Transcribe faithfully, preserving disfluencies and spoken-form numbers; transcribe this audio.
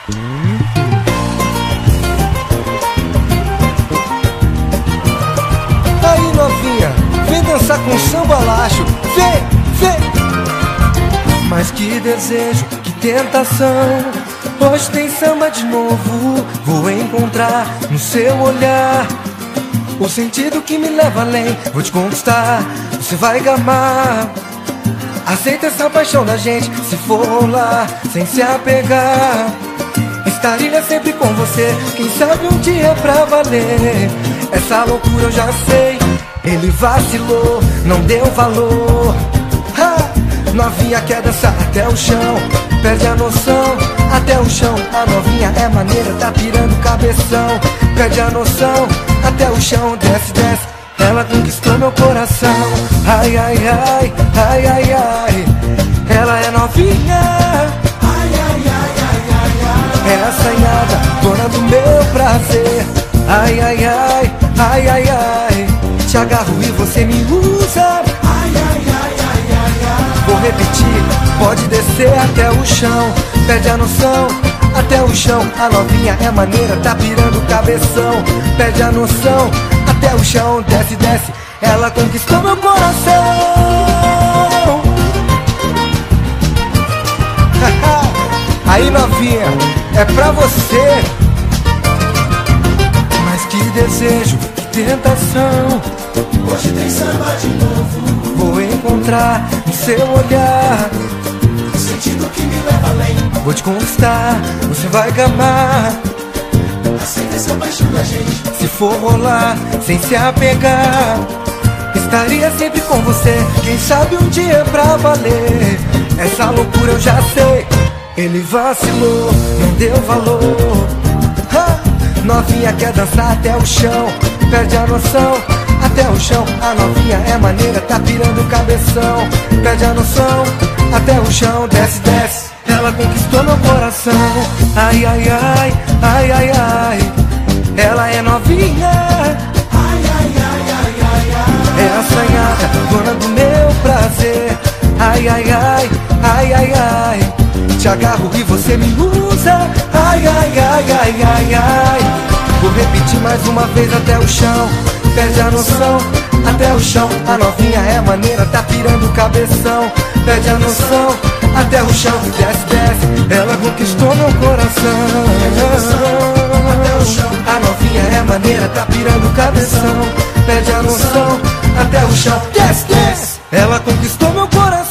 Aí novinha, vem dançar com samba laxo. Vem, vem. Mas que desejo, que tentação. Hoje tem samba de novo. Vou encontrar no seu olhar o sentido que me leva além. Vou te conquistar, você vai gamar. Aceita essa paixão da gente, se for lá, sem se apegar. Estaria sempre com você, quem sabe um dia pra valer. Essa loucura eu já sei, ele vacilou, não deu valor. Ha! Novinha quer dançar até o chão, perde a noção, até o chão. A novinha é maneira, tá pirando o cabeção. Perde a noção, até o chão, desce, desce. Ela conquistou meu coração. Ai, ai, ai, ai, ai, ai. Ela é novinha. Ai, ai, ai, ai, ai, ai. É assanhada, dona do meu prazer. Ai, ai, ai, ai, ai, ai. Te agarro e você me usa. Ai, ai, ai, ai, ai, ai. Vou repetir, pode descer até o chão. Perde a noção, até o chão. A novinha é maneira, tá pirando o cabeção. Perde a noção, até o chão, desce, desce. Ela conquistou meu coração. Aí novinha, é pra você. Mas que desejo, que tentação. Hoje tem samba de novo. Vou encontrar no seu olhar o sentido que me leva além. Vou te conquistar, você vai gamar. Aceita essa paixão da gente, se for rolar, sem se apegar. Estaria sempre com você, quem sabe um dia pra valer. Essa loucura eu já sei, ele vacilou, não deu valor. Ha! Novinha quer dançar até o chão, perde a noção, até o chão. A novinha é maneira, tá pirando o cabeção. Perde a noção, até o chão, desce, desce. Ela conquistou meu coração. Ai, ai, ai, ai, ai, ai. Ela é novinha. ai, ai, ai, ai, ai, ai. É assanhada, dona do meu prazer. Ai, ai, ai, ai, ai, ai. Te agarro e você me usa. Ai, ai, ai, ai, ai, ai. Vou repetir mais uma vez até o chão. Perde a noção, até o chão. A novinha é maneira, tá pirando o cabeção. Perde a noção, até o chão, desce, desce. Ela conquistou meu coração. Até o chão. A novinha é maneira, tá pirando o cabeção. Perde a noção, até o chão, desce, desce. Ela conquistou meu coração.